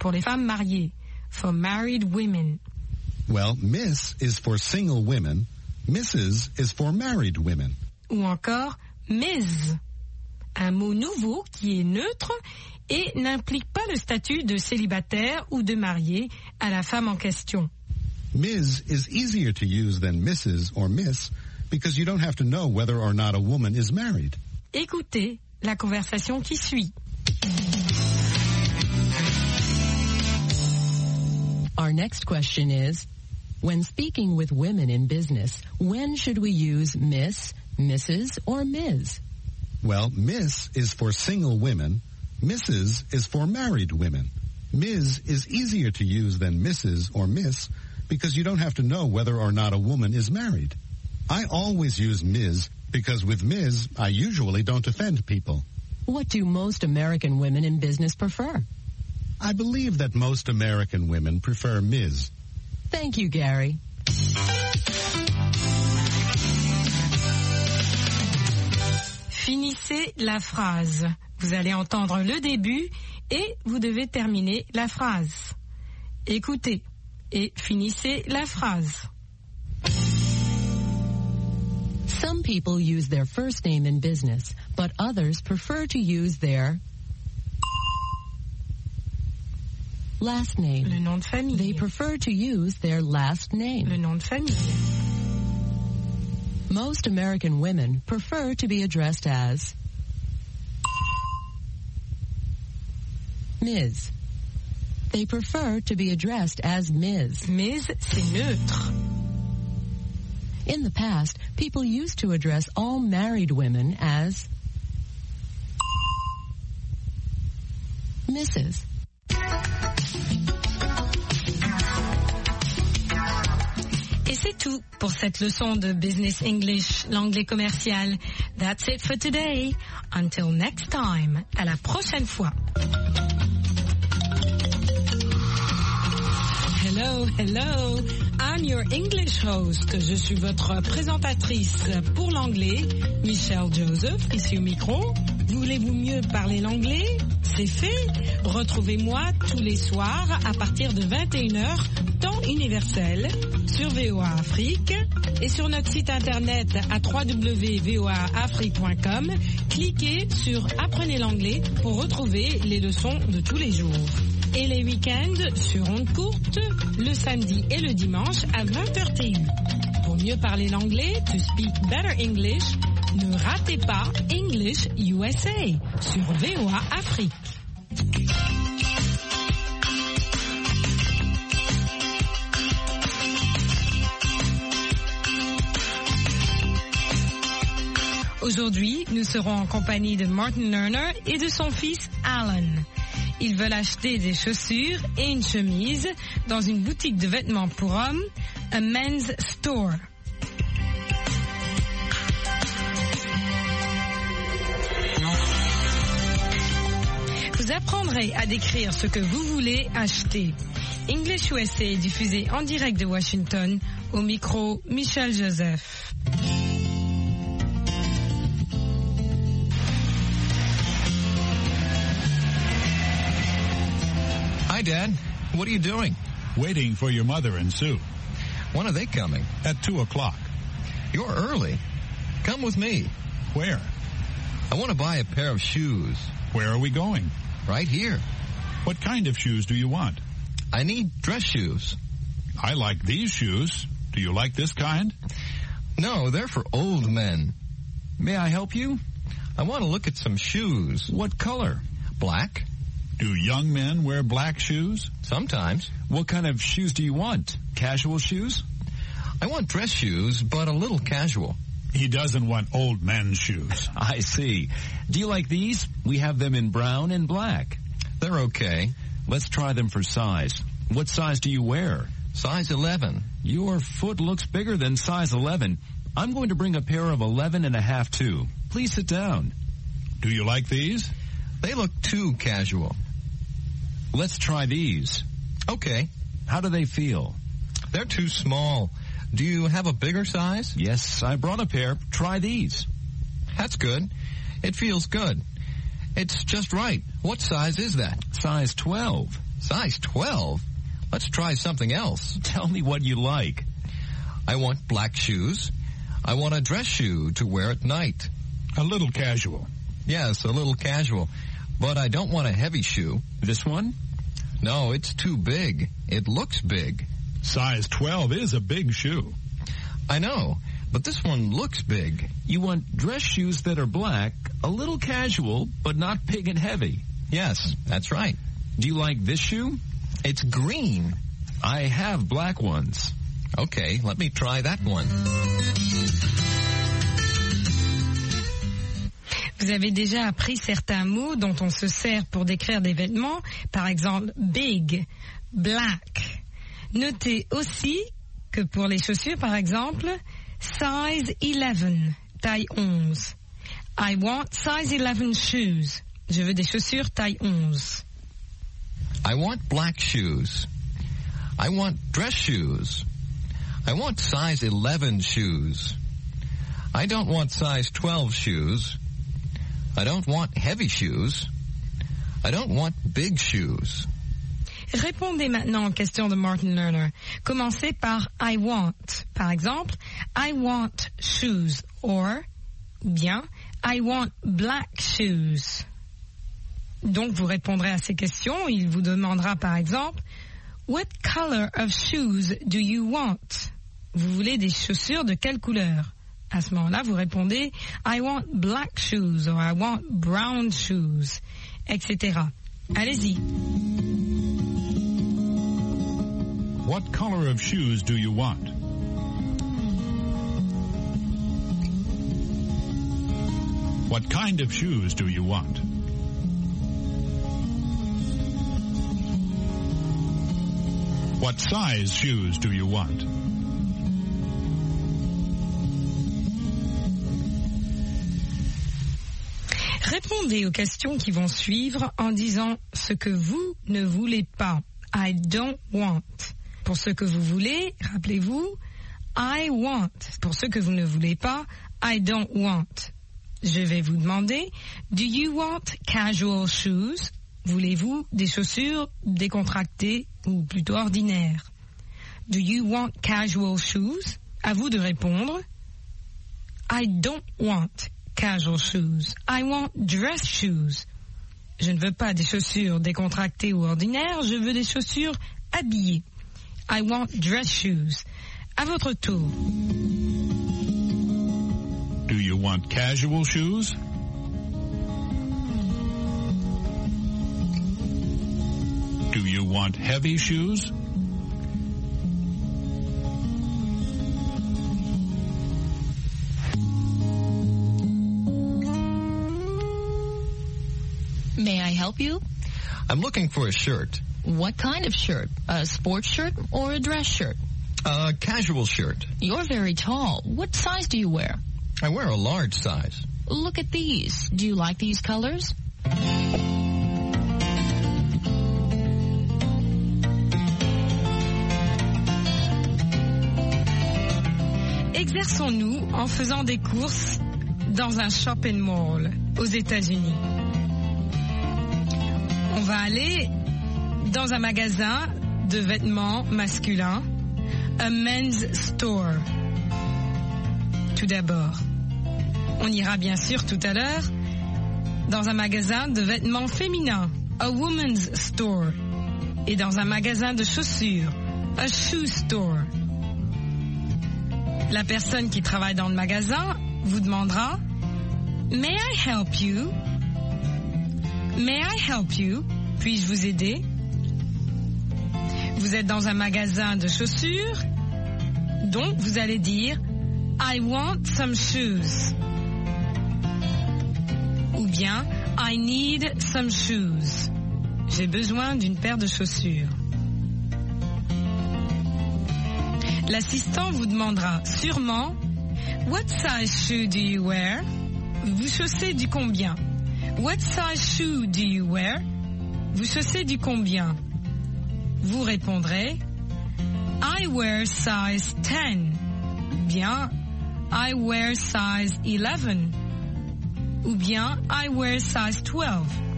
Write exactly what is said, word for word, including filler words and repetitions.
pour les femmes mariées. For married women. Well, Miss is for single women. Missus is for married women. Ou encore Miz, un mot nouveau qui est neutre et n'implique pas le statut de célibataire ou de marié à la femme en question. Miz is easier to use than Missus or Miss because you don't have to know whether or not a woman is married. Écoutez la conversation qui suit. Our next question is, when speaking with women in business, when should we use Miss, Missus, or Miz? Well, Miss is for single women. Missus is for married women. Miz is easier to use than Missus or Miss because you don't have to know whether or not a woman is married. I always use Miz because with Miz, I usually don't offend people. What do most American women in business prefer? I believe that most American women prefer Miz. Thank you, Gary. Finissez la phrase. Vous allez entendre le début et vous devez terminer la phrase. Écoutez et finissez la phrase. Some people use their first name in business, but others prefer to use their last name. Le nom de famille. They prefer to use their last name. Le nom de famille. Most American women prefer to be addressed as Miz. They prefer to be addressed as Miz. Miz, c'est neutre. In the past, people used to address all married women as Missus Et c'est tout pour cette leçon de Business English, l'anglais commercial. That's it for today. Until next time. À la prochaine fois. Hello, hello. I'm your English host. Je suis votre présentatrice pour l'anglais, Michelle Joseph, ici au micro. Voulez-vous mieux parler l'anglais? C'est fait. Retrouvez-moi tous les soirs à partir de vingt et une heures, temps universel, sur V O A Afrique et sur notre site internet à w w w point v o a afrique point com. Cliquez sur Apprenez l'anglais pour retrouver les leçons de tous les jours. Et les week-ends sur ondes courtes, le samedi et le dimanche à vingt heures T U. Pour mieux parler l'anglais, to speak better English, ne ratez pas English U S A sur V O A Afrique. Aujourd'hui, nous serons en compagnie de Martin Lerner et de son fils Alan. Ils veulent acheter des chaussures et une chemise dans une boutique de vêtements pour hommes, a men's store. Vous apprendrez à décrire ce que vous voulez acheter. English U S A est diffusé en direct de Washington, au micro Michel Joseph. Hi, Dad. What are you doing? Waiting for your mother and Sue. When are they coming? At two o'clock. You're early. Come with me. Where? I want to buy a pair of shoes. Where are we going? Right here. What kind of shoes do you want? I need dress shoes. I like these shoes. Do you like this kind? No, they're for old men. May I help you? I want to look at some shoes. What color? Black. Do young men wear black shoes? Sometimes. What kind of shoes do you want? Casual shoes? I want dress shoes, but a little casual. He doesn't want old men's shoes. I see. Do you like these? We have them in brown and black. They're okay. Let's try them for size. What size do you wear? Size eleven. Your foot looks bigger than size eleven. I'm going to bring a pair of eleven and a half too. Please sit down. Do you like these? They look too casual. Let's try these. Okay. How do they feel? They're too small. Do you have a bigger size? Yes, I brought a pair. Try these. That's good. It feels good. It's just right. What size is that? Size twelve. Size twelve? Let's try something else. Tell me what you like. I want black shoes. I want a dress shoe to wear at night. A little casual. Yes, a little casual. But I don't want a heavy shoe. This one? No, it's too big. It looks big. Size twelve is a big shoe. I know, but this one looks big. You want dress shoes that are black, a little casual, but not big and heavy. Yes, that's right. Do you like this shoe? It's green. I have black ones. Okay, let me try that one. Vous avez déjà appris certains mots dont on se sert pour décrire des vêtements, par exemple big, black. Notez aussi que pour les chaussures, par exemple, size eleven, taille onze. I want size eleven shoes. Je veux des chaussures taille onze. I want black shoes. I want dress shoes. I want size eleven shoes. I don't want size twelve shoes. I don't want heavy shoes. I don't want big shoes. Répondez maintenant aux questions de Martin Lerner. Commencez par I want. Par exemple, I want shoes. Or, ou bien, I want black shoes. Donc, vous répondrez à ces questions. Il vous demandera par exemple, what color of shoes do you want? Vous voulez des chaussures de quelle couleur? À ce moment-là, vous répondez, I want black shoes or I want brown shoes, et cetera. Allez-y. What color of shoes do you want? What kind of shoes do you want? What size shoes do you want? Répondez aux questions qui vont suivre en disant ce que vous ne voulez pas. I don't want. Pour ce que vous voulez, rappelez-vous, I want. Pour ce que vous ne voulez pas, I don't want. Je vais vous demander, do you want casual shoes? Voulez-vous des chaussures décontractées ou plutôt ordinaires? Do you want casual shoes? À vous de répondre. I don't want casual shoes. I want dress shoes. Je ne veux pas des chaussures décontractées ou ordinaires, je veux des chaussures habillées. I want dress shoes. À votre tour. Do you want casual shoes? Do you want heavy shoes? May I help you? I'm looking for a shirt. What kind of shirt? A sports shirt or a dress shirt? A casual shirt. You're very tall. What size do you wear? I wear a large size. Look at these. Do you like these colors? Exerçons-nous en faisant des courses dans un shopping mall aux États-Unis. On va aller dans un magasin de vêtements masculins, a men's store. Tout d'abord, on ira bien sûr tout à l'heure dans un magasin de vêtements féminins, a woman's store, et dans un magasin de chaussures, a shoe store. La personne qui travaille dans le magasin vous demandera « May I help you? May I help you? Puis-je vous aider? » Vous êtes dans un magasin de chaussures, donc vous allez dire « I want some shoes » ou bien « I need some shoes ». J'ai besoin d'une paire de chaussures. L'assistant vous demandera sûrement « What size shoe do you wear? » Vous chaussez du combien? What size shoe do you wear? Vous chaussez du combien? Vous répondrez I wear size ten. Bien I wear size eleven. Ou bien I wear size twelve.